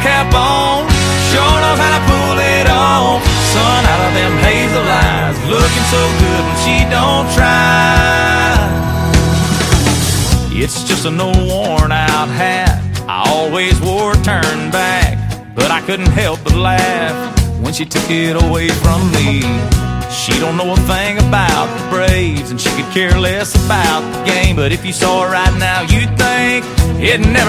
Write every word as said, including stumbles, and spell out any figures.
cap on, sure knows how to pull it off. Sun out of them hazel eyes, looking so good when she don't try. It's just an old worn out hat I always wore turned back, but I couldn't help but laugh when she took it away from me. She don't know a thing about the Braves, and she could care less about the game, but if you saw her right now, you'd think it never